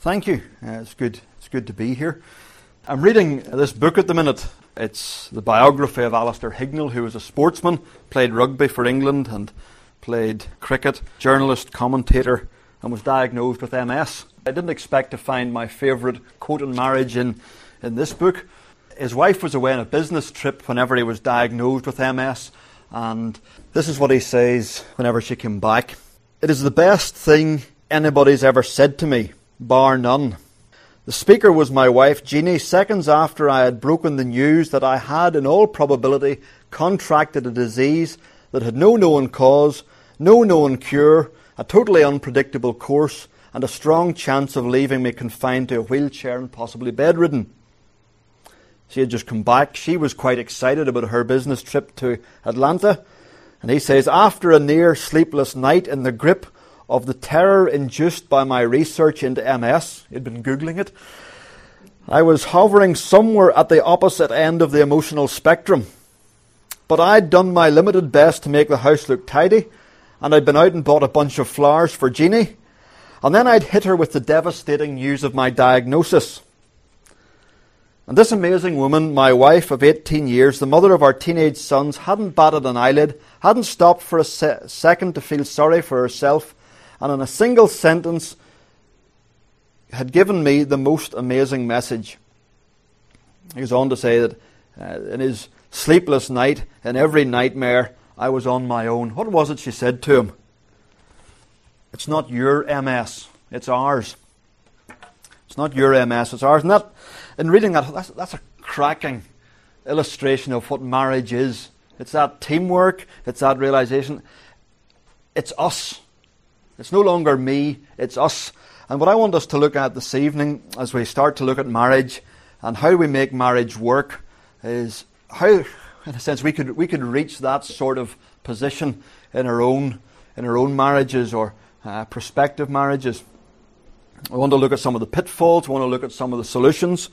Thank you. It's good to be here. I'm reading this book at the minute. It's the biography of Alistair Hignell, who was a sportsman, played rugby for England and played cricket, journalist, commentator, and was diagnosed with MS. I didn't expect to find my favourite quote on marriage in this book. His wife was away on a business trip whenever he was diagnosed with MS, and this is what he says whenever she came back. "It is the best thing anybody's ever said to me, bar none. The speaker was my wife, Jeannie, seconds after I had broken the news that I had, in all probability, contracted a disease that had no known cause, no known cure, a totally unpredictable course, and a strong chance of leaving me confined to a wheelchair and possibly bedridden." She had just come back. She was quite excited about her business trip to Atlanta. And he says, "After a near sleepless night in the grip of the terror induced by my research into MS," he'd been Googling it, "I was hovering somewhere at the opposite end of the emotional spectrum. But I'd done my limited best to make the house look tidy, and I'd been out and bought a bunch of flowers for Jeannie, and then I'd hit her with the devastating news of my diagnosis. And this amazing woman, my wife of 18 years, the mother of our teenage sons, hadn't batted an eyelid, hadn't stopped for a second to feel sorry for herself, and in a single sentence had given me the most amazing message." He goes on to say that in his sleepless night, in every nightmare, I was on my own. What was it she said to him? "It's not your MS, it's ours. It's not your MS, it's ours." And that, in reading that, that's a cracking illustration of what marriage is. It's that teamwork, it's that realization. It's us. It's no longer me, it's us. And what I want us to look at this evening, as we start to look at marriage and how we make marriage work, is how, in a sense, we could reach that sort of position in our own marriages or prospective marriages. We want to look at some of the pitfalls, we want to look at some of the solutions.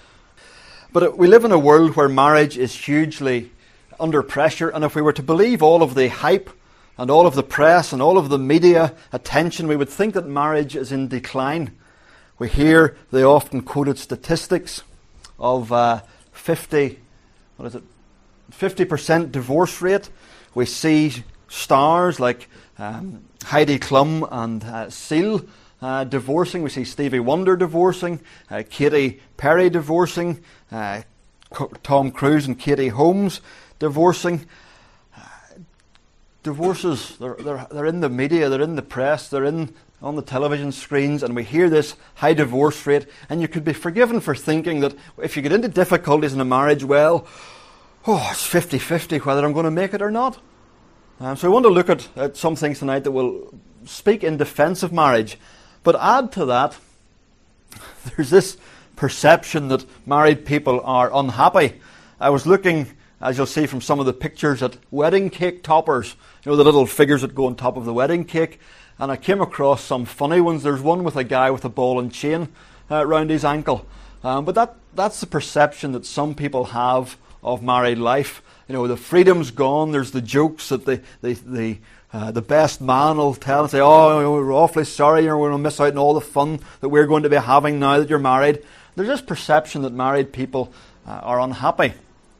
But we live in a world where marriage is hugely under pressure, and if we were to believe all of the hype and all of the press and all of the media attention, we would think that marriage is in decline. We hear the often quoted statistics of 50% divorce rate. We see stars like Heidi Klum and Seal divorcing. We see Stevie Wonder divorcing, Katy Perry divorcing, Tom Cruise and Katie Holmes divorcing. Divorces, they're in the media, they're in the press, they're on the television screens, and we hear this high divorce rate, and you could be forgiven for thinking that if you get into difficulties in a marriage, well, it's 50-50 whether I'm going to make it or not. So we want to look at some things tonight that will speak in defence of marriage. But add to that, there's this perception that married people are unhappy. I was looking, as you'll see from some of the pictures, at wedding cake toppers. You know, the little figures that go on top of the wedding cake. And I came across some funny ones. There's one with a guy with a ball and chain around his ankle. But that's the perception that some people have of married life. You know, the freedom's gone. There's the jokes that the best man will tell and say, "Oh, we're awfully sorry, we're going to miss out on all the fun that we're going to be having now that you're married." There's this perception that married people are unhappy.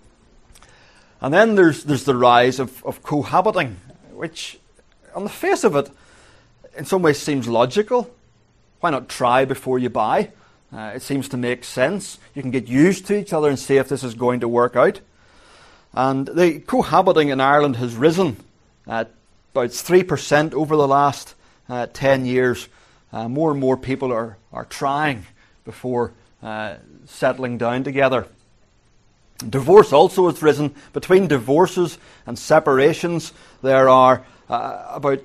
And then there's the rise of cohabiting, which, on the face of it, in some ways seems logical. Why not try before you buy? It seems to make sense. You can get used to each other and see if this is going to work out. And the cohabiting in Ireland has risen at about 3% over the last 10 years. More and more people are trying before settling down together. Divorce also has risen. Between divorces and separations, there are about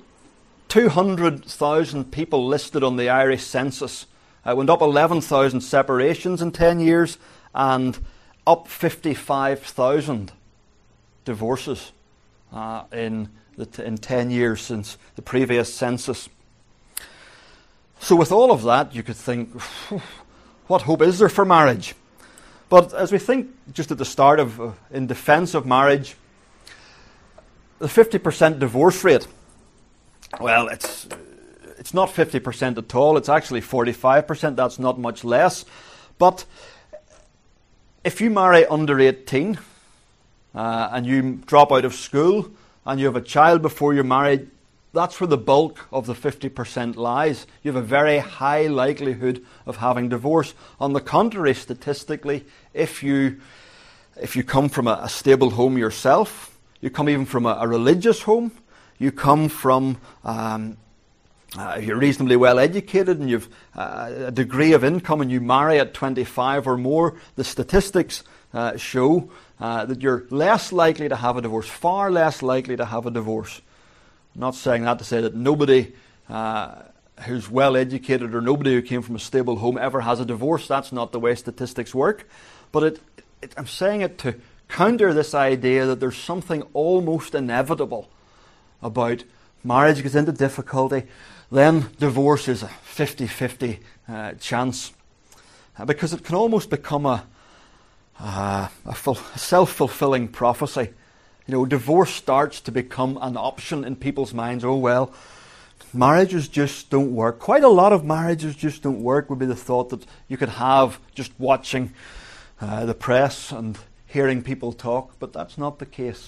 200,000 people listed on the Irish census. It went up 11,000 separations in 10 years and up 55,000 divorces in 10 years since the previous census. So with all of that, you could think, what hope is there for marriage? But as we think just at the start of, in defence of marriage, the 50% divorce rate, well, it's It's not 50% at all, it's actually 45%, that's not much less. But if you marry under 18 and you drop out of school and you have a child before you're married, that's where the bulk of the 50% lies. You have a very high likelihood of having divorce. On the contrary, statistically, if you come from a stable home yourself, you come even from a religious home, you come from, you're reasonably well educated and you've a degree of income and you marry at 25 or more, the statistics show that you're less likely to have a divorce, far less likely to have a divorce. I'm not saying that to say that nobody who's well educated or nobody who came from a stable home ever has a divorce. That's not the way statistics work. But I'm saying it to counter this idea that there's something almost inevitable about marriage gets into difficulty, then divorce is a 50-50 chance. Because it can almost become a self-fulfilling prophecy. Divorce starts to become an option in people's minds. Oh, well, marriages just don't work. Quite a lot of marriages just don't work would be the thought that you could have just watching the press and hearing people talk, but that's not the case.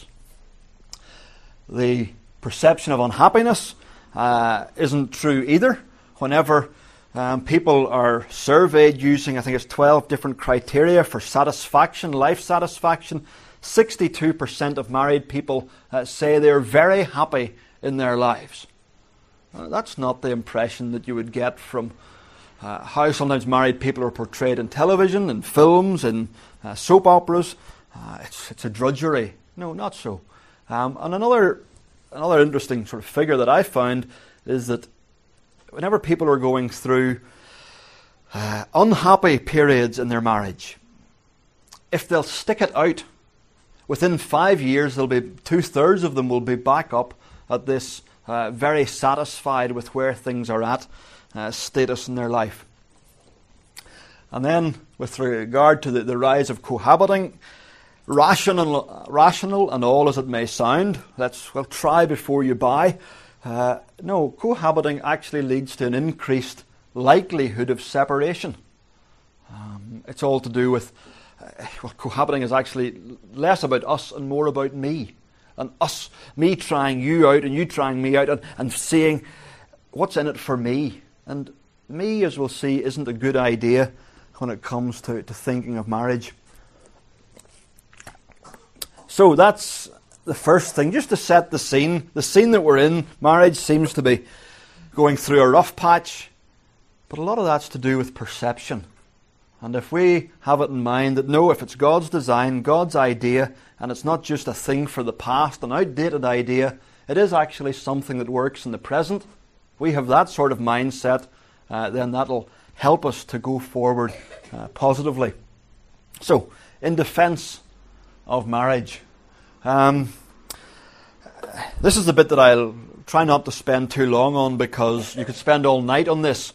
The perception of unhappiness isn't true either. Whenever people are surveyed using, I think it's 12 different criteria for satisfaction, life satisfaction, 62% of married people say they're very happy in their lives. That's not the impression that you would get from how sometimes married people are portrayed in television, in films, in soap operas. It's a drudgery. No, not so. And another interesting sort of figure that I found is that whenever people are going through unhappy periods in their marriage, if they'll stick it out, within 5 years, there'll be 2/3 of them will be back up at this very satisfied with where things are at status in their life. And then, with regard to the rise of cohabiting, rational and all as it may sound, try before you buy. No, cohabiting actually leads to an increased likelihood of separation. It's all to do with cohabiting is actually less about us and more about me. And me trying you out and you trying me out and seeing what's in it for me. And me, as we'll see, isn't a good idea when it comes to thinking of marriage. So that's the first thing, just to set the scene. The scene that we're in, marriage seems to be going through a rough patch, but a lot of that's to do with perception. And if we have it in mind that no, if it's God's design, God's idea, and it's not just a thing for the past, an outdated idea, it is actually something that works in the present. If we have that sort of mindset, then that'll help us to go forward positively. So, in defence of marriage, this is the bit that I'll try not to spend too long on because you could spend all night on this.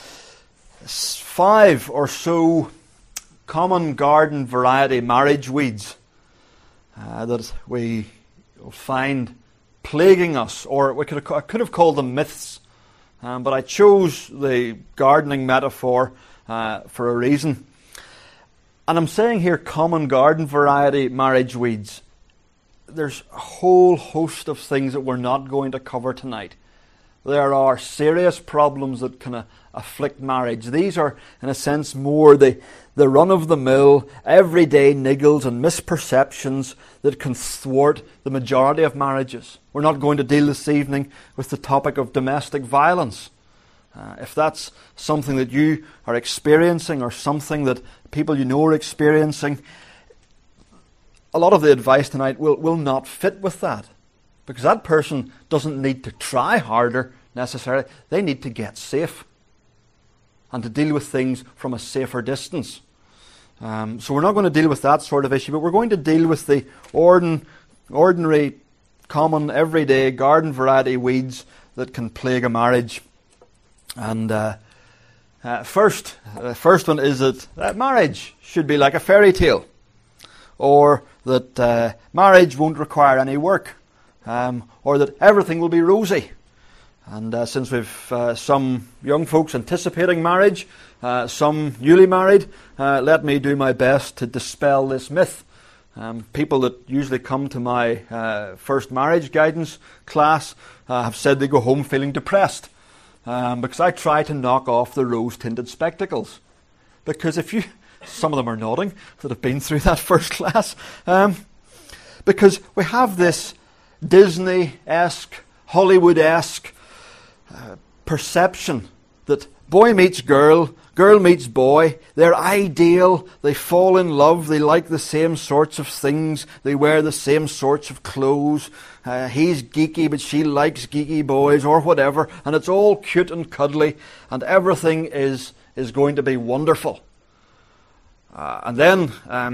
5 or so common garden variety marriage weeds that we find plaguing us, or I could have called them myths, but I chose the gardening metaphor for a reason. And I'm saying here common garden variety marriage weeds. There's a whole host of things that we're not going to cover tonight. There are serious problems that can afflict marriage. These are, in a sense, more the run-of-the-mill, everyday niggles and misperceptions that can thwart the majority of marriages. We're not going to deal this evening with the topic of domestic violence. If that's something that you are experiencing or something that people you know are experiencing, a lot of the advice tonight will not fit with that. Because that person doesn't need to try harder necessarily. They need to get safe and to deal with things from a safer distance. So we're not going to deal with that sort of issue, but we're going to deal with the ordinary, common, everyday garden variety weeds that can plague a marriage. And the first one is that marriage should be like a fairy tale, or that marriage won't require any work. Or that everything will be rosy. And since we've some young folks anticipating marriage, some newly married, let me do my best to dispel this myth. People that usually come to my first marriage guidance class have said they go home feeling depressed because I try to knock off the rose-tinted spectacles. Because some of them are nodding that have been through that first class, because we have this Disney-esque, Hollywood-esque perception that boy meets girl, girl meets boy, they're ideal, they fall in love, they like the same sorts of things, they wear the same sorts of clothes, he's geeky but she likes geeky boys or whatever, and it's all cute and cuddly, and everything is going to be wonderful. And then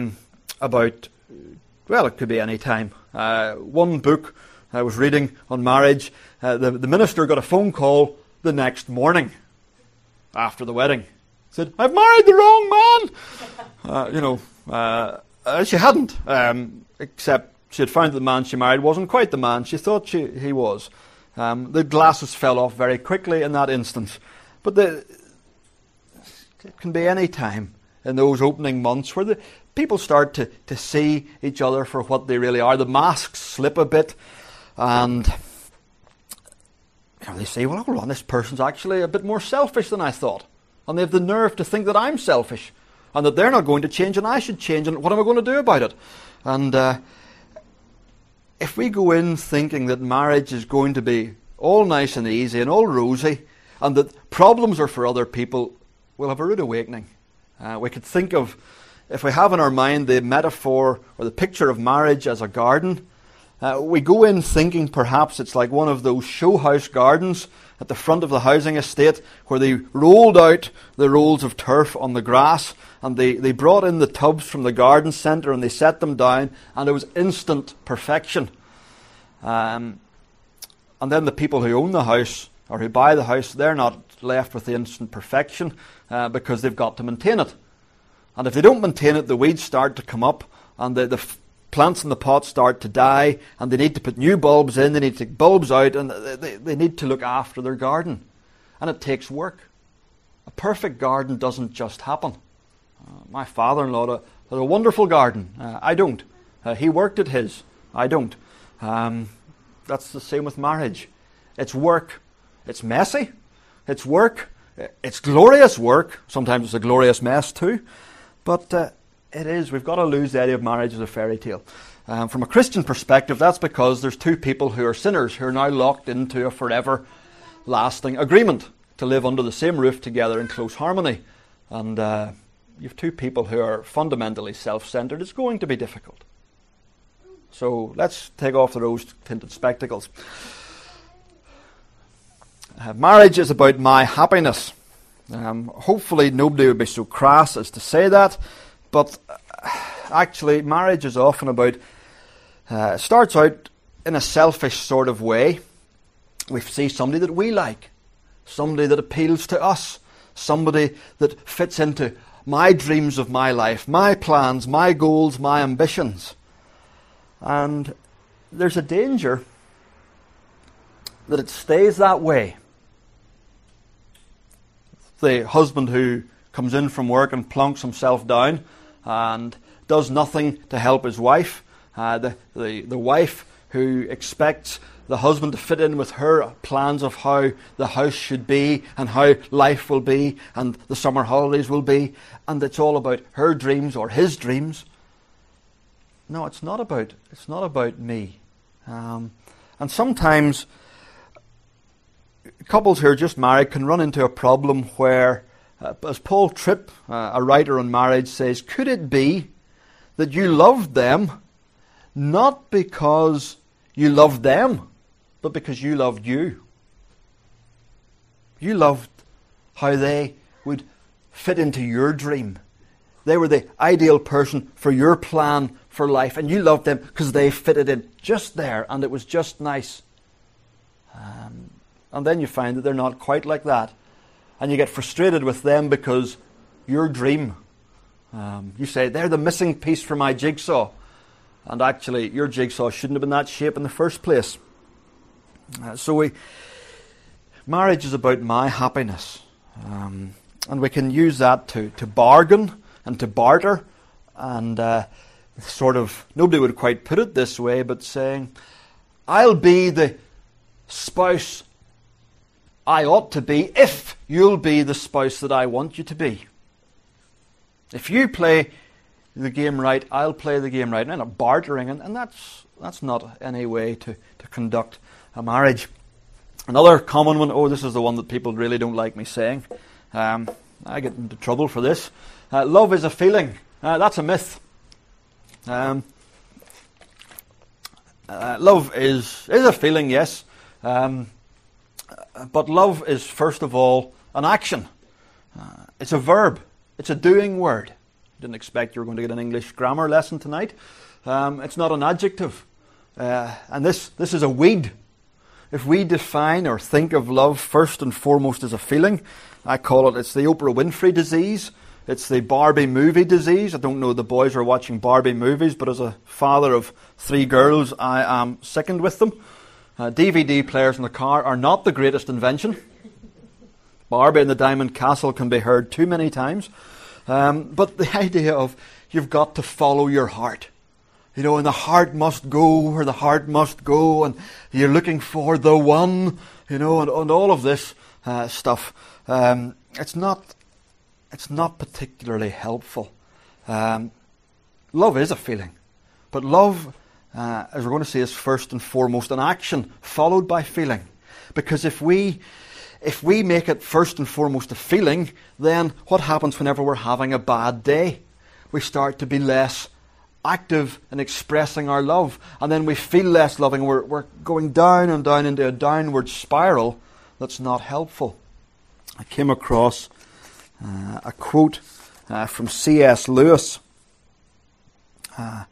it could be any time. One book I was reading on marriage, the minister got a phone call the next morning after the wedding. Said, "I've married the wrong man." She hadn't, except she had found that the man she married wasn't quite the man she thought he was. The glasses fell off very quickly in that instance. But it can be any time in those opening months where the people start to see each other for what they really are. The masks slip a bit, and they say, well, hold on, this person's actually a bit more selfish than I thought. And they have the nerve to think that I'm selfish, and that they're not going to change and I should change, and what am I going to do about it? And if we go in thinking that marriage is going to be all nice and easy and all rosy, and that problems are for other people, we'll have a rude awakening. We could think of, if we have in our mind the metaphor or the picture of marriage as a garden, we go in thinking perhaps it's like one of those show house gardens at the front of the housing estate where they rolled out the rolls of turf on the grass and they brought in the tubs from the garden centre and they set them down and it was instant perfection. And then the people who own the house or who buy the house, they're not left with the instant perfection because they've got to maintain it. And if they don't maintain it, the weeds start to come up and the plants in the pot start to die, and they need to put new bulbs in, they need to take bulbs out, and they need to look after their garden. And it takes work. A perfect garden doesn't just happen. My father-in-law had a wonderful garden. I don't. He worked at his. I don't. That's the same with marriage. It's work. It's messy. It's work. It's glorious work. Sometimes it's a glorious mess too. But it is. We've got to lose the idea of marriage as a fairy tale. From a Christian perspective, that's because there's two people who are sinners who are now locked into a forever lasting agreement to live under the same roof together in close harmony. And you have two people who are fundamentally self-centered. It's going to be difficult. So let's take off the rose-tinted spectacles. Marriage is about my happiness. Hopefully nobody would be so crass as to say that. But actually, marriage is often about, starts out in a selfish sort of way. We see somebody that we like, somebody that appeals to us, somebody that fits into my dreams of my life, my plans, my goals, my ambitions. And there's a danger that it stays that way. The husband who comes in from work and plonks himself down and does nothing to help his wife. The wife who expects the husband to fit in with her plans of how the house should be and how life will be and the summer holidays will be, and it's all about her dreams or his dreams. No, it's not about me. And sometimes couples who are just married can run into a problem where, as Paul Tripp, a writer on marriage, says, could it be that you loved them not because you loved them, but because you loved you? You loved how they would fit into your dream. They were the ideal person for your plan for life, and you loved them because they fitted in just there, and it was just nice. And then you find that they're not quite like that. And you get frustrated with them because your dream, you say, they're the missing piece for my jigsaw. And actually, your jigsaw shouldn't have been that shape in the first place. So marriage is about my happiness. And we can use that to bargain and to barter, and sort of, nobody would quite put it this way, but saying, I'll be the spouse I ought to be if you'll be the spouse that I want you to be. If you play the game right, I'll play the game right. And bartering, and that's not any way to conduct a marriage. Another common one, this is the one that people really don't like me saying. I get into trouble for this. Love is a feeling. That's a myth. Love is a feeling, yes. But love is, first of all, an action. It's a verb. It's a doing word. Didn't expect you were going to get an English grammar lesson tonight. It's not an adjective. And this is a weed. If we define or think of love first and foremost as a feeling, I call it's the Oprah Winfrey disease. It's the Barbie movie disease. I don't know the boys are watching Barbie movies, but as a father of 3 girls, I am sickened with them. DVD players in the car are not the greatest invention. Barbie and the Diamond Castle can be heard too many times. But the idea of you've got to follow your heart. You know, and the heart must go where the heart must go, and you're looking for the one, you know, and all of this stuff. It's not particularly helpful. Love is a feeling, but love, as we're going to see, is first and foremost an action followed by feeling. Because if we make it first and foremost a feeling, then what happens whenever we're having a bad day? We start to be less active in expressing our love, and then we feel less loving. We're going down and down into a downward spiral that's not helpful. I came across a quote from C.S. Lewis, and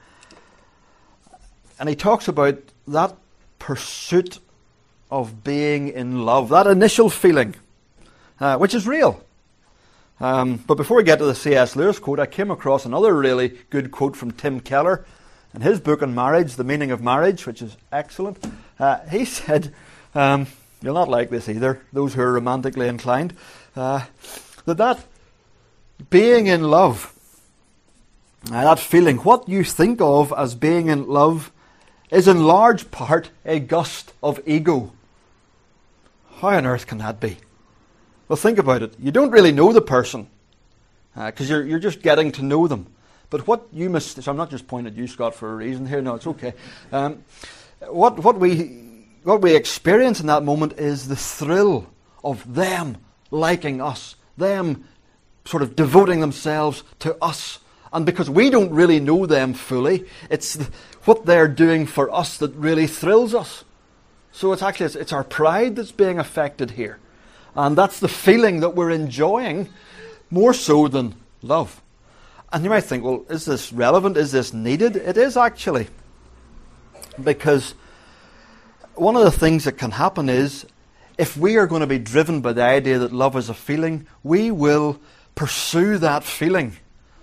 he talks about that pursuit of being in love, that initial feeling, which is real. But before we get to the C.S. Lewis quote, I came across another really good quote from Tim Keller in his book on marriage, The Meaning of Marriage, which is excellent. He said, you'll not like this either, those who are romantically inclined, that being in love, that feeling, what you think of as being in love, is in large part a gust of ego. How on earth can that be? Well, think about it. You don't really know the person because you're just getting to know them. But what you must... So I'm not just pointing at you, Scott, for a reason here. No, it's okay. What we experience in that moment is the thrill of them liking us, them sort of devoting themselves to us. And because we don't really know them fully, it's what they're doing for us that really thrills us. So it's our pride that's being affected here. And that's the feeling that we're enjoying more so than love. And you might think, well, is this relevant? Is this needed? It is actually. Because one of the things that can happen is, if we are going to be driven by the idea that love is a feeling, we will pursue that feeling.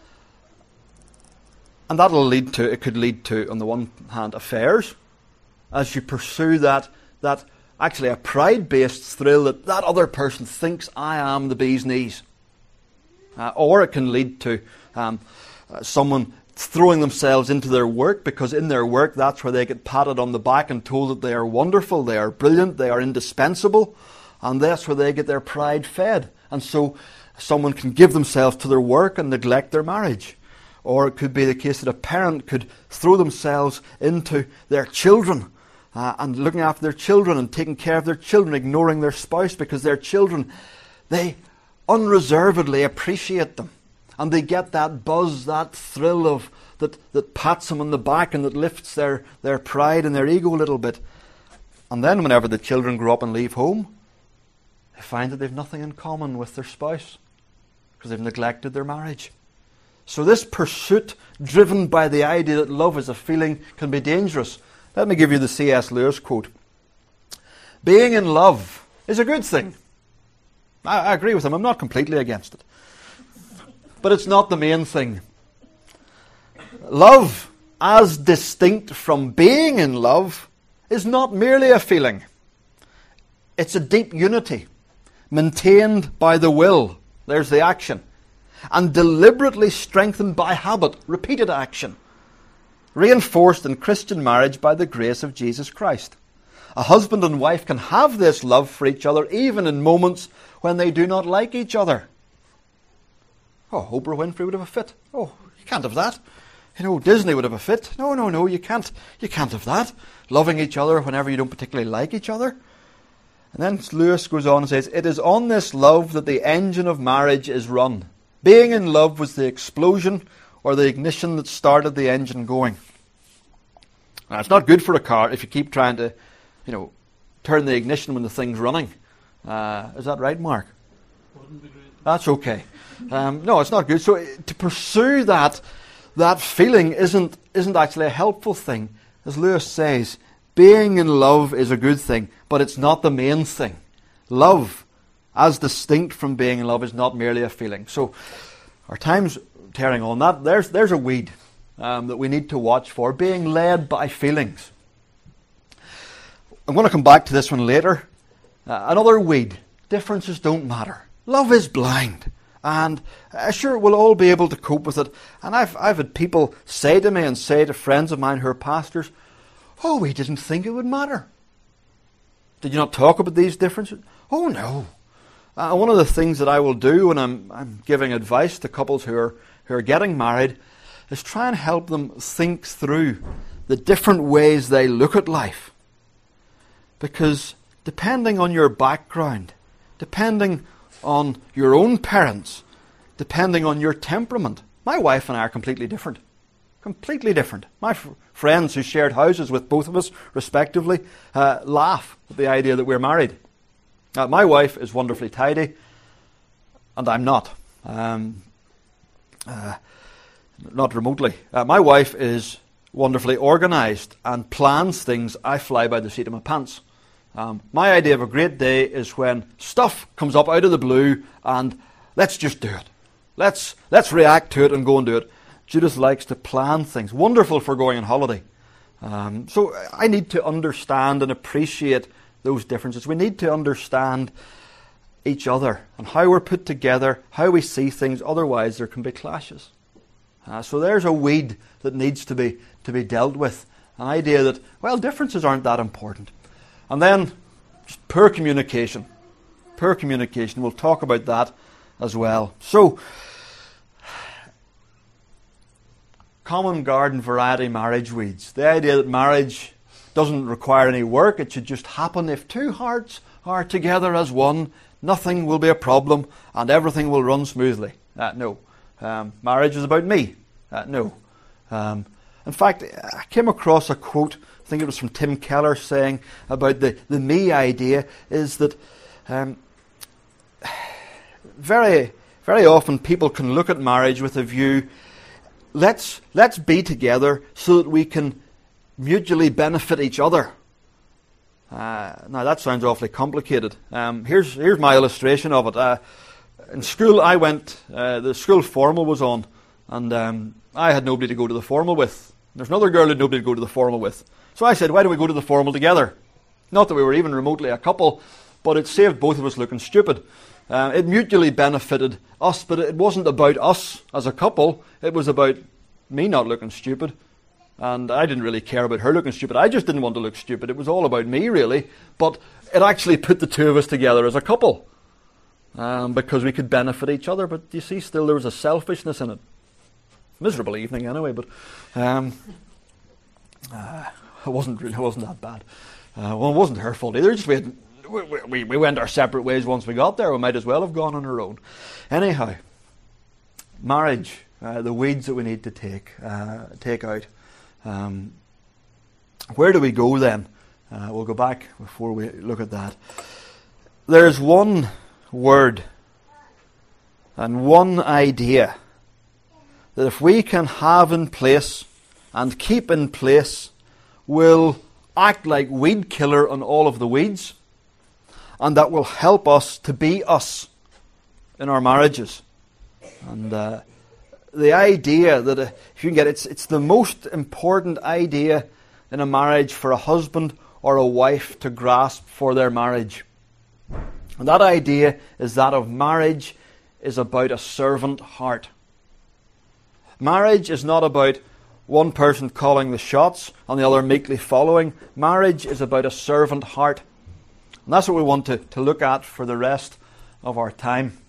And it could lead to, on the one hand, affairs, as you pursue that actually a pride-based thrill that other person thinks I am the bee's knees. Or it can lead to someone throwing themselves into their work, because in their work that's where they get patted on the back and told that they are wonderful, they are brilliant, they are indispensable, and that's where they get their pride fed. And so someone can give themselves to their work and neglect their marriage. Or it could be the case that a parent could throw themselves into their children and looking after their children and taking care of their children, ignoring their spouse, because their children, they unreservedly appreciate them. And they get that buzz, that thrill of that pats them on the back and that lifts their pride and their ego a little bit. And then whenever the children grow up and leave home, they find that they've nothing in common with their spouse because they've neglected their marriage. So this pursuit, driven by the idea that love is a feeling, can be dangerous. Let me give you the C.S. Lewis quote. Being in love is a good thing. I agree with him. I'm not completely against it. But it's not the main thing. Love, as distinct from being in love, is not merely a feeling. It's a deep unity, maintained by the will. There's the action. And deliberately strengthened by habit, repeated action. Reinforced in Christian marriage by the grace of Jesus Christ. A husband and wife can have this love for each other even in moments when they do not like each other. Oh, Oprah Winfrey would have a fit. Oh, you can't have that. Disney would have a fit. No, you can't. You can't have that. Loving each other whenever you don't particularly like each other. And then Lewis goes on and says, it is on this love that the engine of marriage is run. Being in love was the explosion or the ignition that started the engine going. Now, it's not good for a car if you keep trying to, turn the ignition when the thing's running. Is that right, Mark? Wouldn't be great. That's okay. No, it's not good. So to pursue that feeling isn't actually a helpful thing. As Lewis says, being in love is a good thing, but it's not the main thing. Love, as distinct from being in love, is not merely a feeling. So our time's tearing on that. There's a weed that we need to watch for, being led by feelings. I'm going to come back to this one later. Another weed. Differences don't matter. Love is blind. And sure, we'll all be able to cope with it. And I've had people say to me and say to friends of mine who are pastors, oh, we didn't think it would matter. Did you not talk about these differences? Oh, no. One of the things that I will do when I'm giving advice to couples who are getting married is try and help them think through the different ways they look at life. Because depending on your background, depending on your own parents, depending on your temperament, my wife and I are completely different. Completely different. My friends who shared houses with both of us, respectively, laugh at the idea that we're married. My wife is wonderfully tidy, and I'm not. Not remotely. My wife is wonderfully organised and plans things. I fly by the seat of my pants. My idea of a great day is when stuff comes up out of the blue and let's just do it. Let's react to it and go and do it. Judith likes to plan things. Wonderful for going on holiday. So I need to understand and appreciate those differences. We need to understand each other and how we're put together, how we see things. Otherwise, there can be clashes. So there's a weed that needs to be dealt with. An idea that, well, differences aren't that important. And then, just poor communication. Poor communication. We'll talk about that as well. So, common garden variety marriage weeds. The idea that marriage doesn't require any work. It should just happen. If two hearts are together as one, nothing will be a problem and everything will run smoothly. No. Marriage is about me. No. In fact, I came across a quote, I think it was from Tim Keller, saying about the me idea is that very, very often people can look at marriage with a view, let's be together so that we can mutually benefit each other. Now that sounds awfully complicated. Here's my illustration of it. In school I went, the school formal was on, and I had nobody to go to the formal with. There's another girl who had nobody to go to the formal with. So I said, why don't we go to the formal together? Not that we were even remotely a couple, but it saved both of us looking stupid. It mutually benefited us, but it wasn't about us as a couple. It was about me not looking stupid. And I didn't really care about her looking stupid. I just didn't want to look stupid. It was all about me, really. But it actually put the two of us together as a couple. Because we could benefit each other. But you see, still there was a selfishness in it. Miserable evening anyway, but it wasn't that bad. Well, it wasn't her fault either. Just we went our separate ways once we got there. We might as well have gone on our own. Anyhow, marriage, the weeds that we need to take out. Where do we go then? We'll go back before we look at that. There's one word and one idea that if we can have in place and keep in place, will act like weed killer on all of the weeds, and that will help us to be us in our marriages. And the idea that if you can get it's the most important idea in a marriage for a husband or a wife to grasp for their marriage. And that idea is that of marriage is about a servant heart. Marriage is not about one person calling the shots and the other meekly following. Marriage is about a servant heart. And that's what we want to look at for the rest of our time.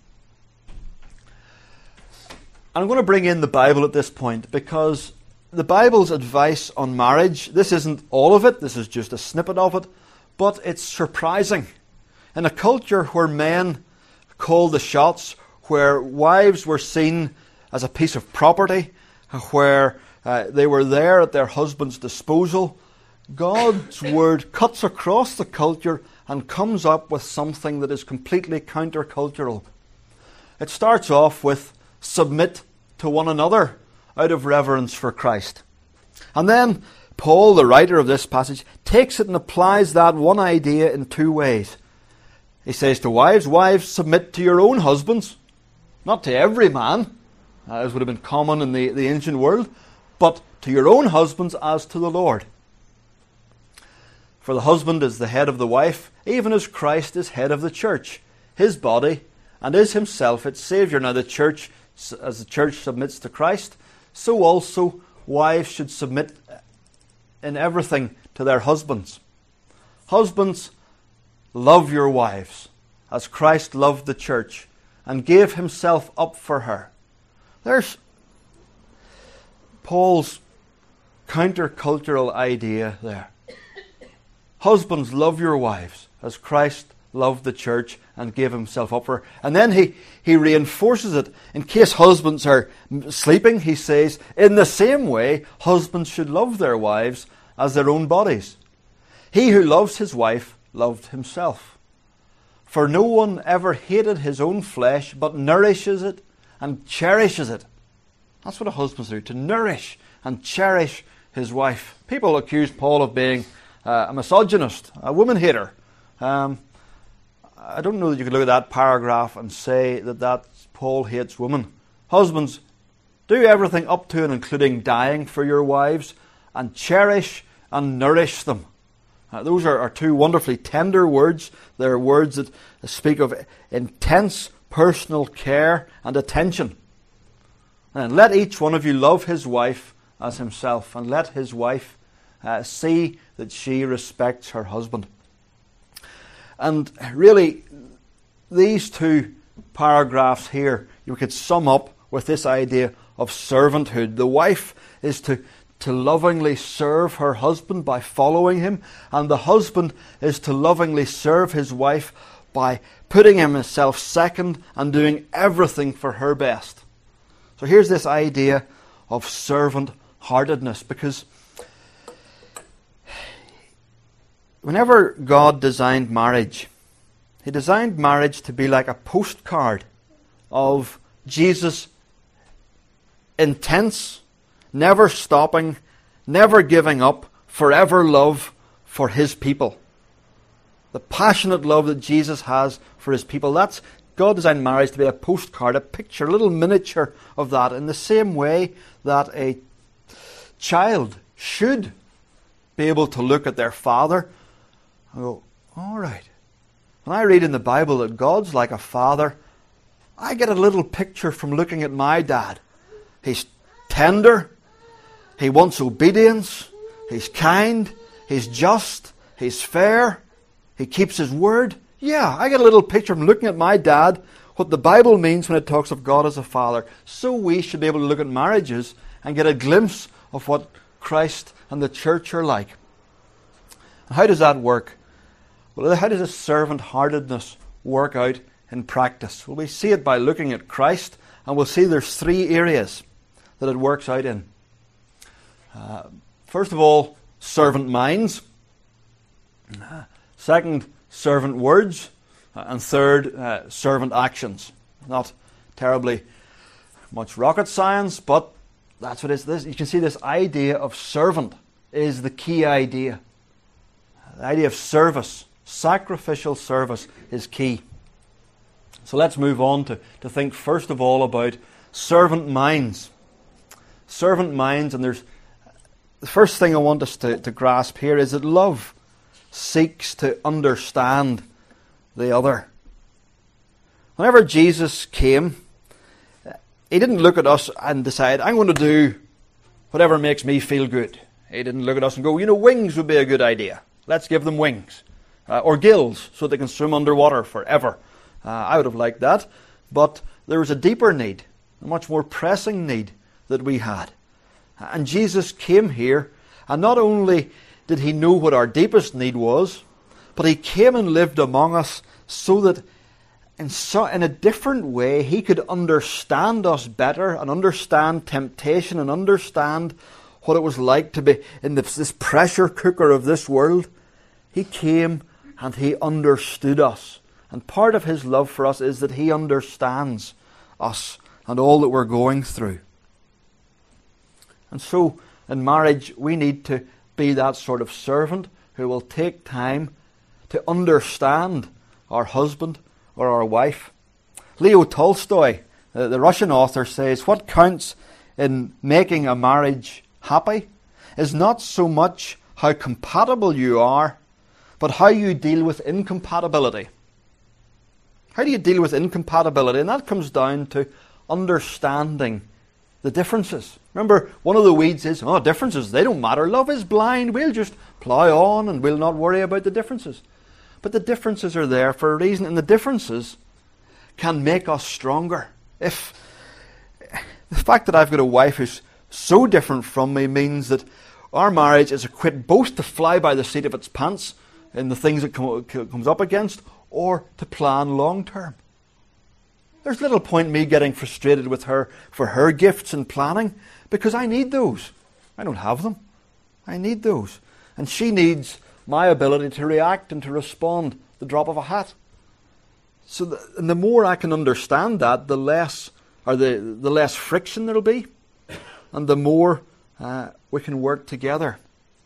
And I'm going to bring in the Bible at this point, because the Bible's advice on marriage, this isn't all of it, this is just a snippet of it, but it's surprising. In a culture where men called the shots, where wives were seen as a piece of property, where they were there at their husband's disposal, God's word cuts across the culture and comes up with something that is completely countercultural. It starts off with submit to one another out of reverence for Christ. And then Paul, the writer of this passage, takes it and applies that one idea in two ways. He says to wives, wives, submit to your own husbands, not to every man, as would have been common in the ancient world, but to your own husbands as to the Lord. For the husband is the head of the wife, even as Christ is head of the church, his body, and is himself its Saviour. Now the church, as the church submits to Christ, so also wives should submit in everything to their husbands. Husbands, love your wives, as Christ loved the church, and gave himself up for her. There's Paul's countercultural idea there. Husbands, love your wives, as Christ loved the church and gave himself up for her. And then he reinforces it. In case husbands are sleeping, he says, in the same way, husbands should love their wives as their own bodies. He who loves his wife loved himself. For no one ever hated his own flesh, but nourishes it and cherishes it. That's what a husband's do, to nourish and cherish his wife. People accuse Paul of being a misogynist, a woman hater. I don't know that you could look at that paragraph and say that Paul hates women. Husbands, do everything up to and including dying for your wives, and cherish and nourish them. Those are two wonderfully tender words. They're words that speak of intense personal care and attention. And let each one of you love his wife as himself, and let his wife see that she respects her husband. And really, these two paragraphs here, you could sum up with this idea of servanthood. The wife is to lovingly serve her husband by following him, and the husband is to lovingly serve his wife by putting himself second and doing everything for her best. So here's this idea of servant-heartedness, because whenever God designed marriage, he designed marriage to be like a postcard of Jesus' intense, never stopping, never giving up, forever love for his people. The passionate love that Jesus has for his people. That's God designed marriage to be a postcard, a picture, a little miniature of that, in the same way that a child should be able to look at their father and go, all right. When I read in the Bible that God's like a father, I get a little picture from looking at my dad. He's tender. He wants obedience. He's kind. He's just. He's fair. He keeps his word. Yeah, I get a little picture from looking at my dad, what the Bible means when it talks of God as a father. So we should be able to look at marriages and get a glimpse of what Christ and the church are like. How does that work? Well, how does this servant-heartedness work out in practice? Well, we see it by looking at Christ, and we'll see there's three areas that it works out in. First of all, servant minds. Second, servant words. And third, servant actions. Not terribly much rocket science, but that's what it is. You can see this idea of servant is the key idea. The idea of service, sacrificial service, is key. So let's move on to think first of all about servant minds. Servant minds, and there's the first thing I want us to grasp here is that love seeks to understand the other. Whenever Jesus came, he didn't look at us and decide, I'm going to do whatever makes me feel good. He didn't look at us and go, wings would be a good idea. Let's give them wings. Or gills, so they can swim underwater forever. I would have liked that. But there was a deeper need, a much more pressing need that we had. And Jesus came here, and not only did he know what our deepest need was, but he came and lived among us so that in a different way he could understand us better and understand temptation and understand what it was like to be in this pressure cooker of this world. He came and he understood us. And part of his love for us is that he understands us and all that we're going through. And so, in marriage, we need to be that sort of servant who will take time to understand our husband or our wife. Leo Tolstoy, the Russian author, says, what counts in making a marriage happy is not so much how compatible you are, but how you deal with incompatibility. How do you deal with incompatibility? And that comes down to understanding the differences. Remember, one of the weeds is, differences, they don't matter. Love is blind. We'll just plough on and we'll not worry about the differences. But the differences are there for a reason, and the differences can make us stronger. If the fact that I've got a wife who's so different from me means that our marriage is equipped both to fly by the seat of its pants in the things it comes up against, or to plan long term. There's little point in me getting frustrated with her for her gifts and planning, because I need those. I don't have them. I need those. And she needs my ability to react and to respond the drop of a hat. So the more I can understand that, the less friction there'll be, and the more we can work together.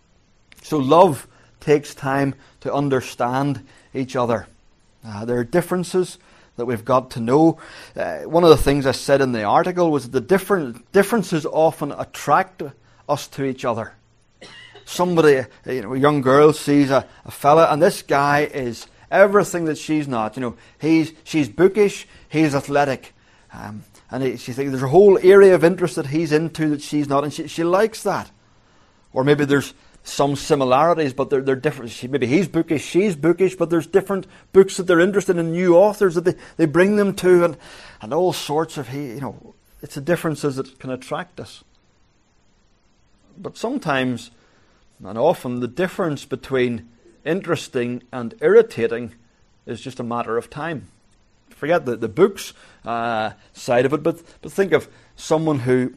So love takes time to understand each other. There are differences that we've got to know. One of the things I said in the article was that the differences often attract us to each other. Somebody, a young girl sees a fella, and this guy is everything that she's not. She's bookish, he's athletic, and she thinks there's a whole area of interest that he's into that she's not, and she likes that. Or maybe there's some similarities, but they're different. Maybe he's bookish, she's bookish, but there's different books that they're interested in, new authors that they bring them to, and all sorts of, it's the differences that can attract us. But sometimes, and often, the difference between interesting and irritating is just a matter of time. Forget the books side of it, but think of someone who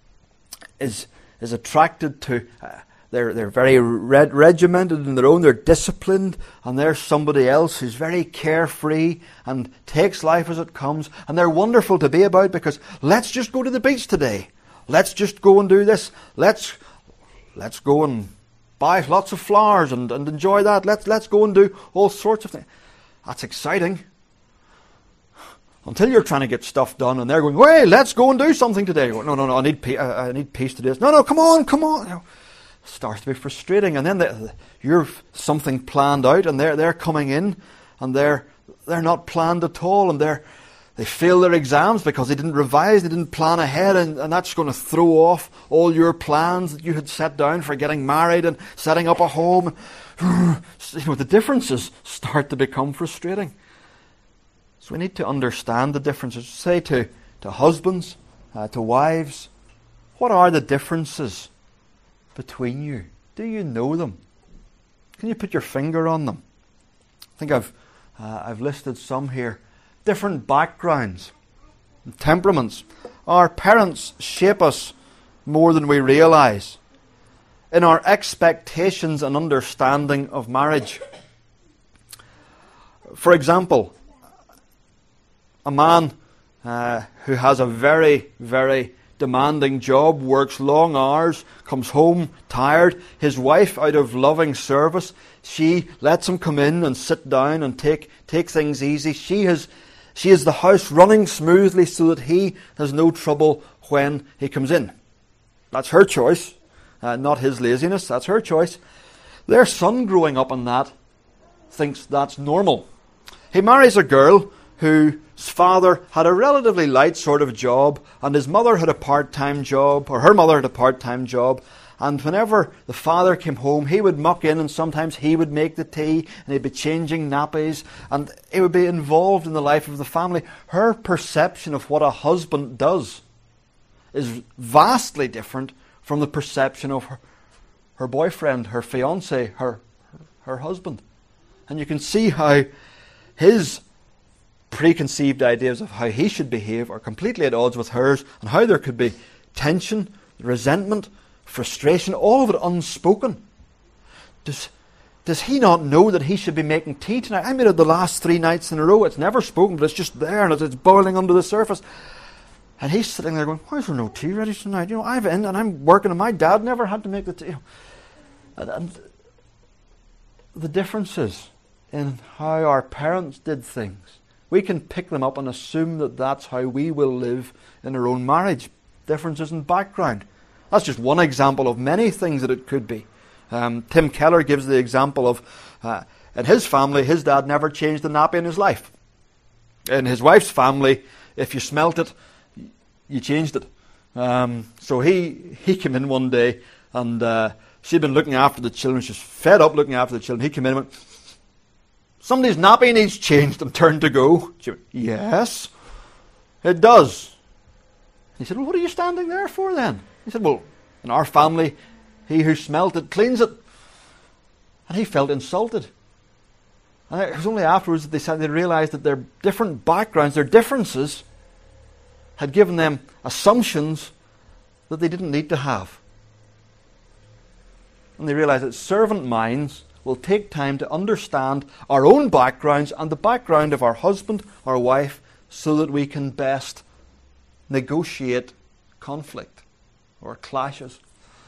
is attracted to... They're very regimented in their own, they're disciplined, and there's somebody else who's very carefree and takes life as it comes, and they're wonderful to be about because let's just go to the beach today. Let's just go and do this. Let's go and buy lots of flowers and enjoy that. Let's go and do all sorts of things. That's exciting. Until you're trying to get stuff done and they're going, hey, let's go and do something today. No, I need peace to do this. No, come on. Starts to be frustrating, and then you've something planned out, and they're coming in, and they're not planned at all, and they fail their exams because they didn't revise, they didn't plan ahead, and that's going to throw off all your plans that you had set down for getting married and setting up a home. The differences start to become frustrating. So we need to understand the differences. Say to husbands, to wives, what are the differences between you? Do you know them? Can you put your finger on them? I think I've listed some here. Different backgrounds, temperaments. Our parents shape us more than we realise in our expectations and understanding of marriage. For example, a man who has a very, very demanding job, works long hours, comes home tired. His wife, out of loving service, she lets him come in and sit down and take things easy. She has the house running smoothly so that he has no trouble when he comes in. That's her choice, not his laziness. That's her choice. Their son growing up in that thinks that's normal. He marries a girl whose father had a relatively light sort of job, and his mother had a part-time job, or her mother had a part-time job. And whenever the father came home, he would muck in, and sometimes he would make the tea, and he'd be changing nappies, and he would be involved in the life of the family. Her perception of what a husband does is vastly different from the perception of her boyfriend, her fiancé, her husband. And you can see how his preconceived ideas of how he should behave are completely at odds with hers, and how there could be tension, resentment, frustration, all of it unspoken. Does he not know that he should be making tea tonight? I made it the last 3 nights in a row. It's never spoken, but it's just there, and it's boiling under the surface. And he's sitting there going, why is there no tea ready tonight? I've in, and I'm working, and my dad never had to make the tea. And the differences in how our parents did things, we can pick them up and assume that that's how we will live in our own marriage. Differences in background. That's just one example of many things that it could be. Tim Keller gives the example of, in his family, his dad never changed the nappy in his life. In his wife's family, if you smelt it, you changed it. So he came in one day, and she'd been looking after the children. She was fed up looking after the children. He came in and went, somebody's nappy needs changed, and turned to go. She went, yes, it does. He said, well, what are you standing there for then? He said, well, in our family, he who smelt it cleans it. And he felt insulted. And it was only afterwards that they realised that their different backgrounds, their differences, had given them assumptions that they didn't need to have. And they realised that servant minds will take time to understand our own backgrounds and the background of our husband or wife, so that we can best negotiate conflict or clashes.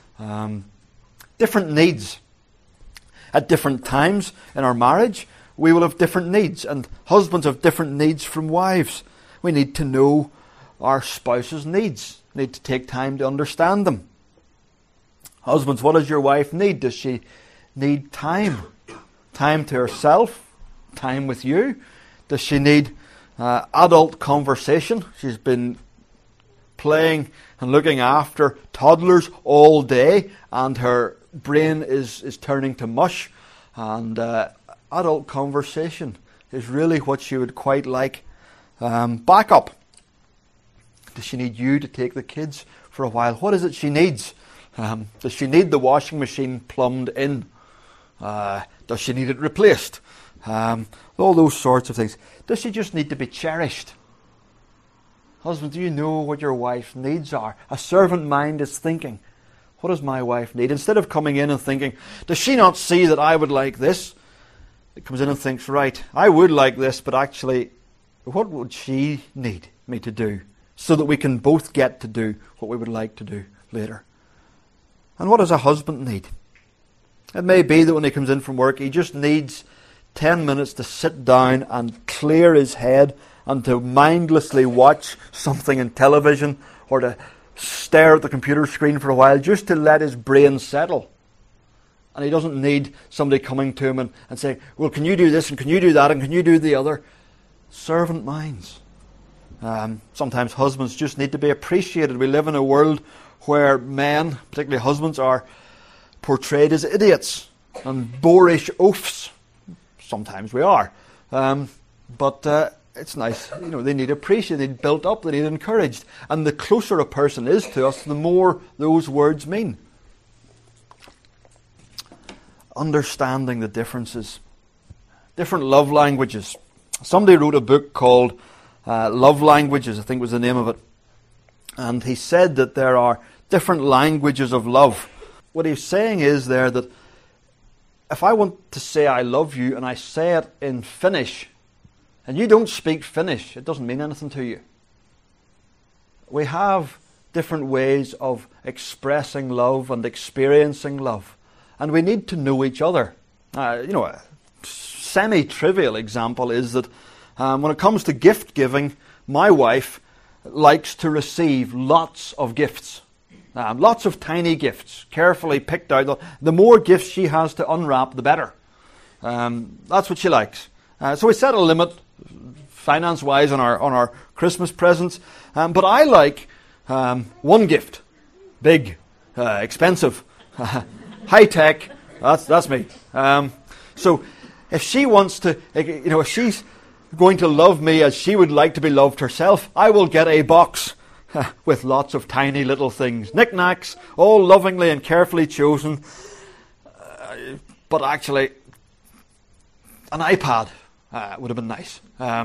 Different needs. At different times in our marriage, we will have different needs, and husbands have different needs from wives. We need to know our spouse's needs. We need to take time to understand them. Husbands, what does your wife need? Does she need time? Time to herself? Time with you? Does she need adult conversation? She's been playing and looking after toddlers all day, and her brain is turning to mush, and adult conversation is really what she would quite like. Backup. Does she need you to take the kids for a while? What is it she needs? Does she need the washing machine plumbed in? Does she need it replaced? All those sorts of things. Does she just need to be cherished? Husband, do you know what your wife's needs are? A servant mind is thinking, what does my wife need? Instead of coming in and thinking, does she not see that I would like this? It comes in and thinks, right, I would like this, but actually, what would she need me to do? So that we can both get to do what we would like to do later. And what does a husband need? It may be that when he comes in from work, he just needs 10 minutes to sit down and clear his head, and to mindlessly watch something in television, or to stare at the computer screen for a while, just to let his brain settle. And he doesn't need somebody coming to him and saying, well, can you do this, and can you do that, and can you do the other? Servant minds. Sometimes husbands just need to be appreciated. We live in a world where men, particularly husbands, are portrayed as idiots and boorish oafs. Sometimes we are. But it's nice. They need appreciated, they need built up, they need encouraged. And the closer a person is to us, the more those words mean. Understanding the differences. Different love languages. Somebody wrote a book called Love Languages, I think was the name of it. And he said that there are different languages of love. What he's saying is there that if I want to say I love you, and I say it in Finnish, and you don't speak Finnish, it doesn't mean anything to you. We have different ways of expressing love and experiencing love. And we need to know each other. A semi-trivial example is that when it comes to gift giving, my wife likes to receive lots of gifts. Lots of tiny gifts, carefully picked out. The more gifts she has to unwrap, the better. That's what she likes. So we set a limit, finance-wise on our Christmas presents. But I like one gift, big, expensive, high-tech. That's me. So if she wants to, if she's going to love me as she would like to be loved herself, I will get a box with lots of tiny little things, knickknacks, all lovingly and carefully chosen. But actually, an iPad would have been nice.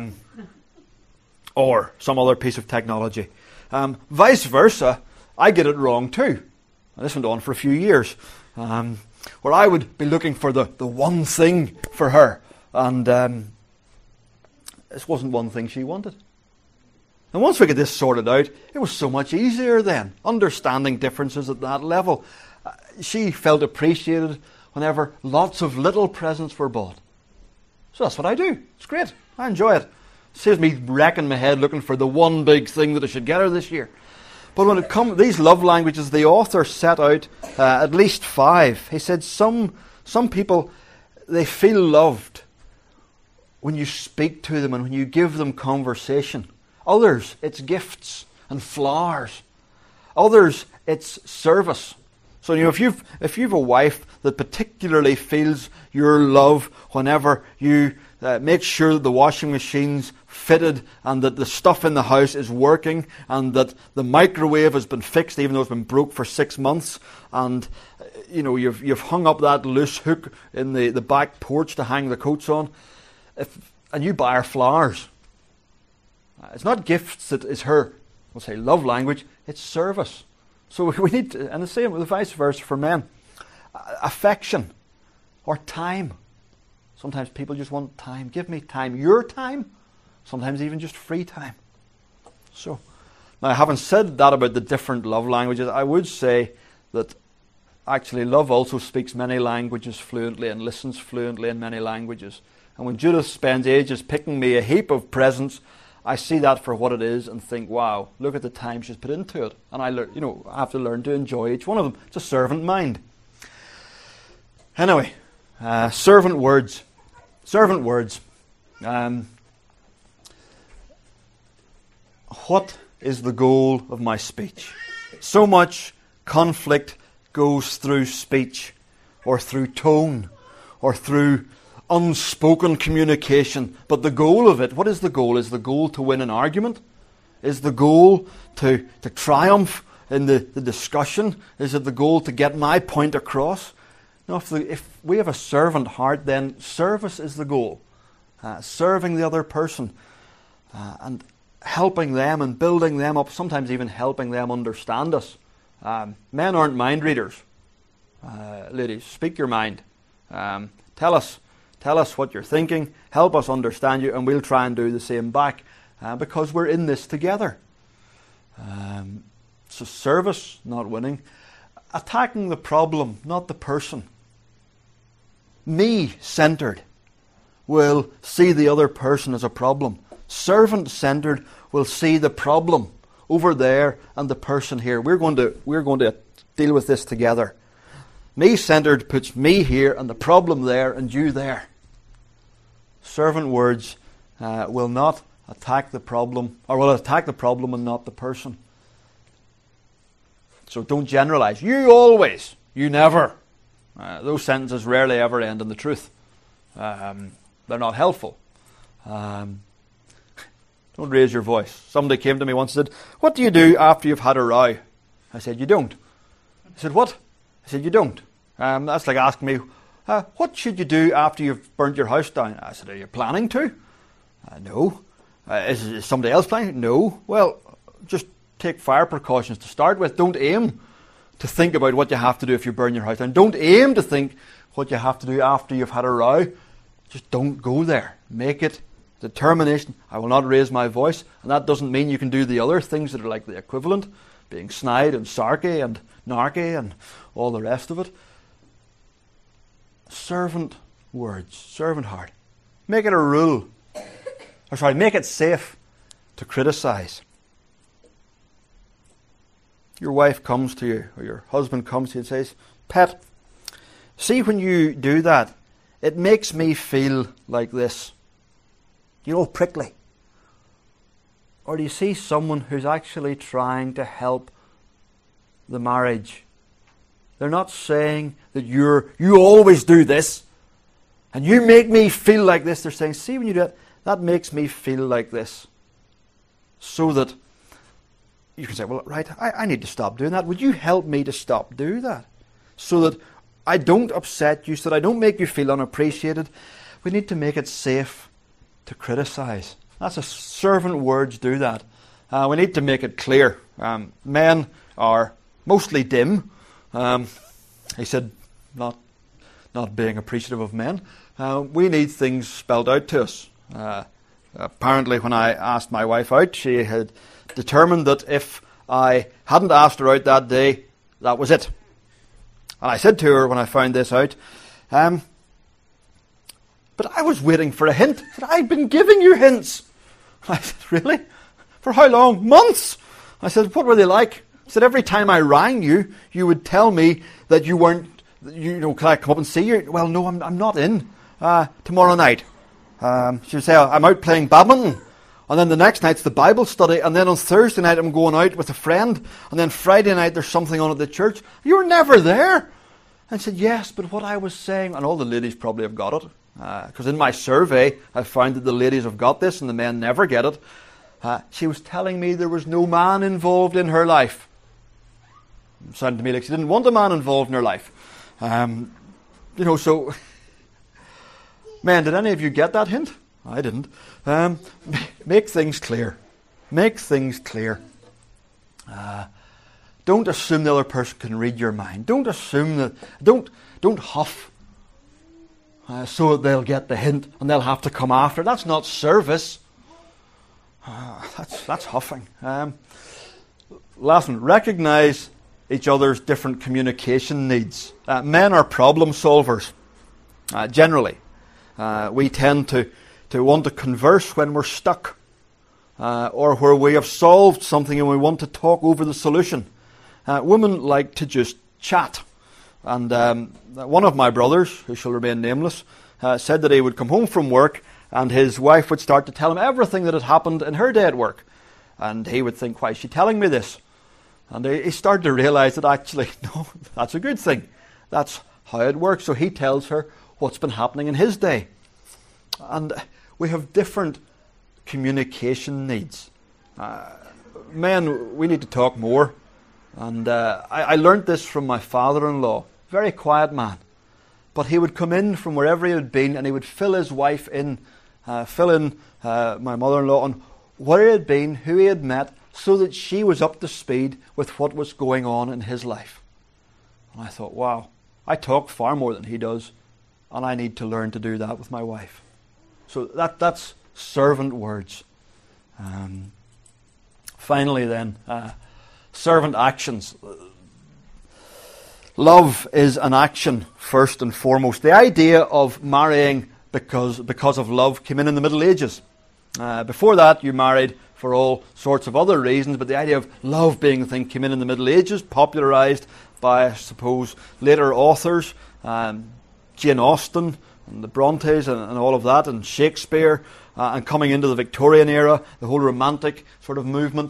Or some other piece of technology. Vice versa, I get it wrong too. And this went on for a few years. Where I would be looking for the one thing for her. And this wasn't one thing she wanted. And once we get this sorted out, it was so much easier then. Understanding differences at that level. She felt appreciated whenever lots of little presents were bought. So that's what I do. It's great. I enjoy it. Saves me wrecking my head looking for the one big thing that I should get her this year. But when it comes these love languages, the author set out at least 5. He said some people, they feel loved when you speak to them and when you give them conversation. Others, it's gifts and flowers. Others, it's service. So if you've a wife that particularly feels your love whenever you make sure that the washing machine's fitted and that the stuff in the house is working and that the microwave has been fixed even though it's been broke for 6 months, and you've hung up that loose hook in the back porch to hang the coats on, and you buy her flowers. It's not gifts that is her, we'll say, love language, it's service. So we need to, and the same with the vice versa for men. Affection or time. Sometimes people just want time. Give me time. Your time. Sometimes even just free time. So, now having said that about the different love languages, I would say that actually love also speaks many languages fluently and listens fluently in many languages. And when Judith spends ages picking me a heap of presents, I see that for what it is and think, wow, look at the time she's put into it. And I have to learn to enjoy each one of them. It's a servant mind. Anyway, servant words. Servant words. What is the goal of my speech? So much conflict goes through speech, or through tone, or through unspoken communication. But the goal of it, what is the goal? Is the goal to win an argument? Is the goal to triumph in the discussion? Is it the goal to get my point across? No, if we have a servant heart, then service is the goal. Serving the other person and helping them and building them up, sometimes even helping them understand us. Men aren't mind readers. Ladies, speak your mind. Tell us what you're thinking. Help us understand you, and we'll try and do the same back because we're in this together. So service, not winning. Attacking the problem, not the person. Me-centered will see the other person as a problem. Servant-centered will see the problem over there and the person here. We're going to deal with this together. Me-centered puts me here and the problem there and you there. Servant words will not attack the problem, or will attack the problem and not the person. So don't generalize. You always, you never. Those sentences rarely ever end in the truth. They're not helpful. Don't raise your voice. Somebody came to me once and said, "What do you do after you've had a row?" I said, "You don't." I said, "What?" I said, "You don't." That's like asking me, "What should you do after you've burnt your house down?" I said, "Are you planning to?" No. Is somebody else planning? No. Well, just take fire precautions to start with. Don't aim to think about what you have to do if you burn your house down. Don't aim to think what you have to do after you've had a row. Just don't go there. Make it determination. I will not raise my voice. And that doesn't mean you can do the other things that are like the equivalent, being snide and sarky and narky and all the rest of it. Servant words, servant heart. Make it a rule. Make it safe to criticize. Your wife comes to you, or your husband comes to you and says, "Pet, see when you do that, it makes me feel like this. You know, prickly. Or do you see someone who's actually trying to help the marriage? They're not saying that you always do this and you make me feel like this. They're saying, see, when you do it, that makes me feel like this. So that you can say, well, right, I need to stop doing that. Would you help me to stop doing that? So that I don't upset you, so that I don't make you feel unappreciated. We need to make it safe to criticize. That's a servant words do that. We need to make it clear. Men are mostly dim. He said, not being appreciative of men. We need things spelled out to us. Apparently, when I asked my wife out, she had determined that if I hadn't asked her out that day, that was it. And I said to her when I found this out, but I was waiting for a hint. I said, I've been giving you hints. I said, really? For how long? Months? I said, what were they like? I said, every time I rang you, you would tell me that you weren't, can I come up and see you? Well, no, I'm not in tomorrow night. She would say, I'm out playing badminton. And then the next night's the Bible study. And then on Thursday night, I'm going out with a friend. And then Friday night, there's something on at the church. You were never there. And I said, yes, but what I was saying, and all the ladies probably have got it. Because in my survey, I found that the ladies have got this and the men never get it. She was telling me there was no man involved in her life. It sounded to me like she didn't want a man involved in her life. So... Men, did any of you get that hint? I didn't. Make things clear. Make things clear. Don't assume the other person can read your mind. Don't assume that. Don't huff so that they'll get the hint and they'll have to come after. That's not service. That's huffing. Last one. Recognize each other's different communication needs. Men are problem solvers. Generally. We tend to want to converse when we're stuck or where we have solved something and we want to talk over the solution. Women like to just chat. And one of my brothers, who shall remain nameless, said that he would come home from work and his wife would start to tell him everything that had happened in her day at work. And he would think, why is she telling me this? And he started to realize that actually, no, that's a good thing. That's how it works. So he tells her what's been happening in his day. And we have different communication needs. Men, we need to talk more. And I learnt this from my father-in-law. Very quiet man. But he would come in from wherever he had been and he would fill his wife in, my mother-in-law on where he had been, who he had met, so that she was up to speed with what was going on in his life. And I thought, wow, I talk far more than he does. And I need to learn to do that with my wife. So that's servant words. Finally then, servant actions. Love is an action first and foremost. The idea of marrying because of love came in the Middle Ages. Before that, you married for all sorts of other reasons, but the idea of love being the thing came in the Middle Ages, popularized by, I suppose, later authors. Jane Austen and the Brontes and all of that, and Shakespeare, and coming into the Victorian era, the whole romantic sort of movement.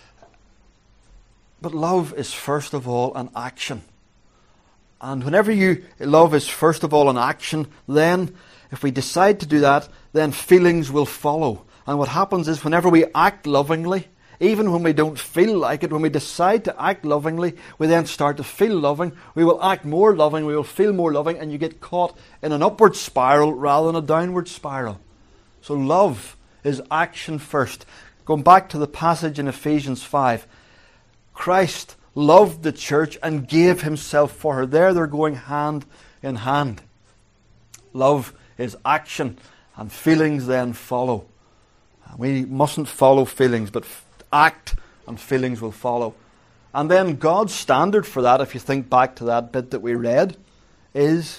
But love is first of all an action. And whenever love is first of all an action, then if we decide to do that, then feelings will follow. And what happens is whenever we act lovingly, even when we don't feel like it, when we decide to act lovingly, we then start to feel loving. We will act more loving, we will feel more loving, and you get caught in an upward spiral rather than a downward spiral. So love is action first. Going back to the passage in Ephesians 5, Christ loved the church and gave himself for her. There they're going hand in hand. Love is action, and feelings then follow. We mustn't follow feelings, but act and feelings will follow. And then God's standard for that, if you think back to that bit that we read, is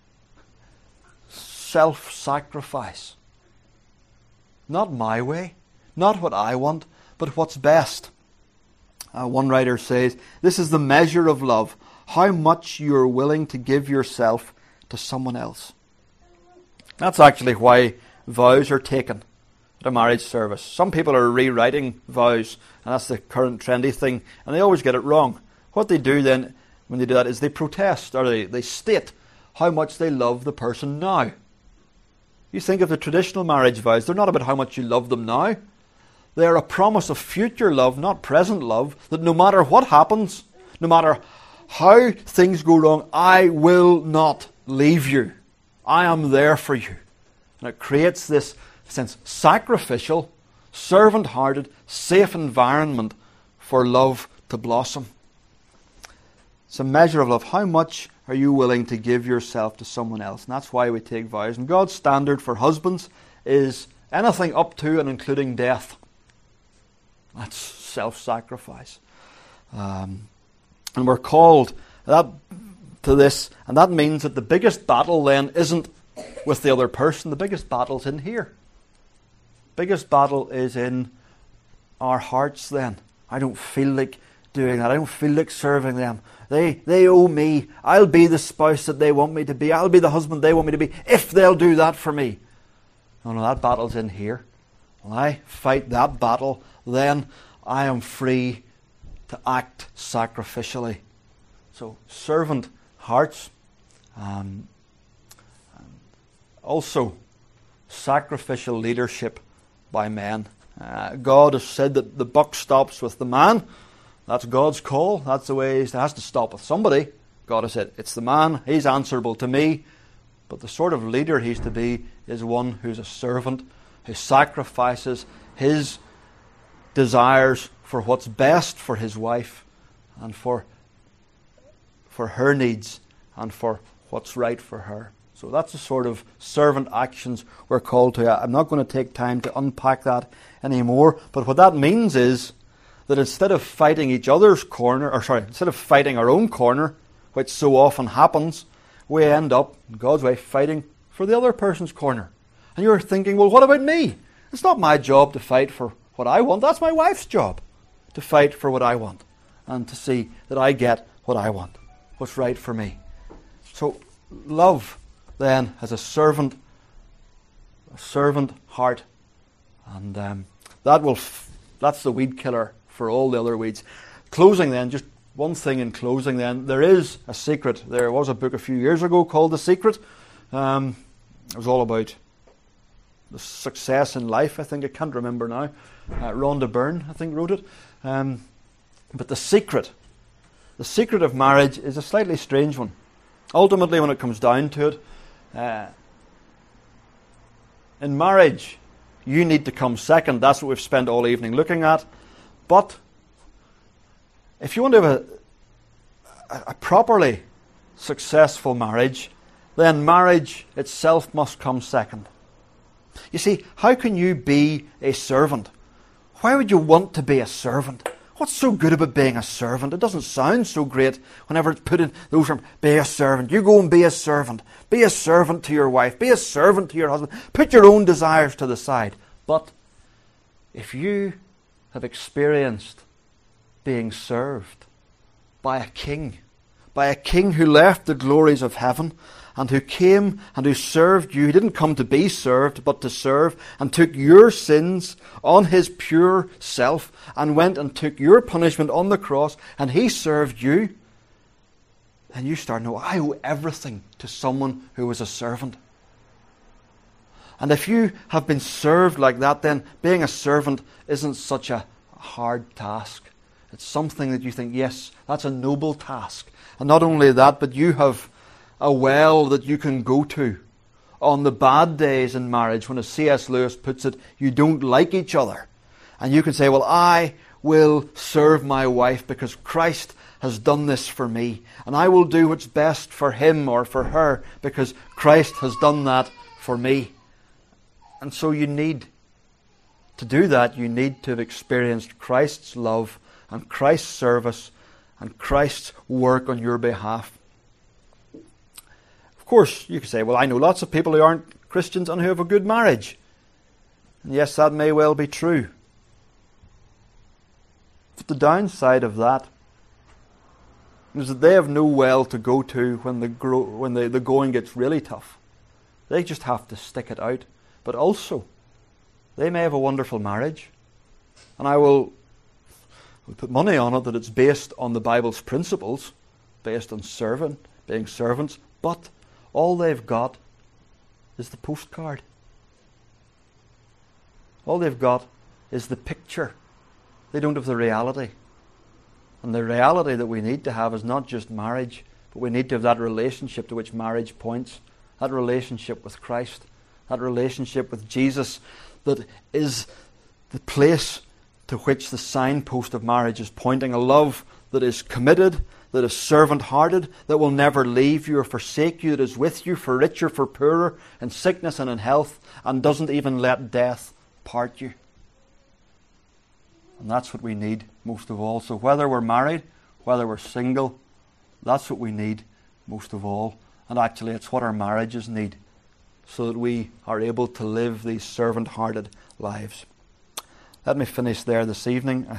self-sacrifice. Not my way, not what I want, but what's best. One writer says, this is the measure of love, how much you're willing to give yourself to someone else. That's actually why vows are taken. at a marriage service. Some people are rewriting vows, and that's the current trendy thing, and they always get it wrong. What they do then, when they do that, is they protest, or they state how much they love the person now. You think of the traditional marriage vows, they're not about how much you love them now. They are a promise of future love, not present love, that no matter what happens, no matter how things go wrong, I will not leave you. I am there for you. And it creates this sense sacrificial, servant-hearted, safe environment for love to blossom. It's a measure of love. How much are you willing to give yourself to someone else? And that's why we take vows. And God's standard for husbands is anything up to and including death. That's self-sacrifice. And we're called to this, and that means that the biggest battle then isn't with the other person. The biggest battle's in here. Biggest battle is in our hearts then. I don't feel like doing that. I don't feel like serving them. They owe me. I'll be the spouse that they want me to be. I'll be the husband they want me to be if they'll do that for me. No, that battle's in here. When I fight that battle, then I am free to act sacrificially. So, servant hearts. Also, sacrificial leadership by men. God has said that the buck stops with the man. That's God's call. That's the way it has to stop with somebody. God has said, it's the man. He's answerable to me. But the sort of leader he's to be is one who's a servant, who sacrifices his desires for what's best for his wife and for her needs and for what's right for her. So that's the sort of servant actions we're called to. I'm not going to take time to unpack that anymore, but what that means is that instead of fighting each other's corner, instead of fighting our own corner, which so often happens, we end up, in God's way, fighting for the other person's corner. And you're thinking, well, what about me? It's not my job to fight for what I want. That's my wife's job, to fight for what I want and to see that I get what I want, what's right for me. So love then has a servant heart, and that's the weed killer for all the other weeds. Closing then, just one thing in closing then, there is a secret. There was a book a few years ago called The Secret. It was all about the success in life, I think. I can't remember now. Rhonda Byrne, I think, wrote it. But the secret of marriage is a slightly strange one. Ultimately, when it comes down to it, in marriage, you need to come second. That's what we've spent all evening looking at. But if you want to have a properly successful marriage, then marriage itself must come second. You see, how can you be a servant? Why would you want to be a servant? What's so good about being a servant? It doesn't sound so great whenever it's put in those terms. Be a servant. You go and be a servant. Be a servant to your wife. Be a servant to your husband. Put your own desires to the side. But if you have experienced being served by a king who left the glories of heaven and who came and who served you. He didn't come to be served, but to serve, and took your sins on his pure self and went and took your punishment on the cross, and he served you. And you start to know, I owe everything to someone who was a servant. And if you have been served like that, then being a servant isn't such a hard task. It's something that you think, yes, that's a noble task. And not only that, but you have a well that you can go to on the bad days in marriage, when, as C.S. Lewis puts it, you don't like each other. And you can say, well, I will serve my wife because Christ has done this for me. And I will do what's best for him or for her because Christ has done that for me. And so you need to do that. You need to have experienced Christ's love and Christ's service and Christ's work on your behalf. Of course, you could say, well, I know lots of people who aren't Christians and who have a good marriage. And yes, that may well be true. But the downside of that is that they have no well to go to when the going gets really tough. They just have to stick it out. But also, They may have a wonderful marriage, and I will put money on it that it's based on the Bible's principles, based on being servants, but all they've got is the postcard. All they've got is the picture. They don't have the reality. And the reality that we need to have is not just marriage, but we need to have that relationship to which marriage points, that relationship with Christ, that relationship with Jesus that is the place to which the signpost of marriage is pointing, a love that is committed, that is servant-hearted, that will never leave you or forsake you, that is with you for richer, for poorer, in sickness and in health, and doesn't even let death part you. And that's what we need most of all. So whether we're married, whether we're single, that's what we need most of all. And actually it's what our marriages need, so that we are able to live these servant-hearted lives. Let me finish there this evening.